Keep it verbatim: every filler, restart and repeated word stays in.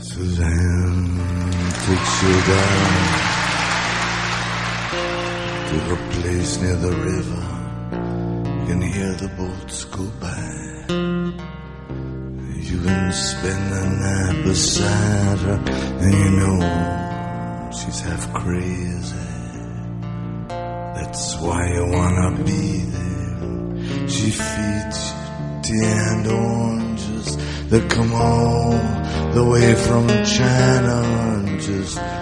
Suzanne takes you down to the place near the river. You can hear the boats go by. You can spend the night beside her, and you know she's half crazy. That's why you wanna be there. She feeds you tea and oranges that come all the way from China, and just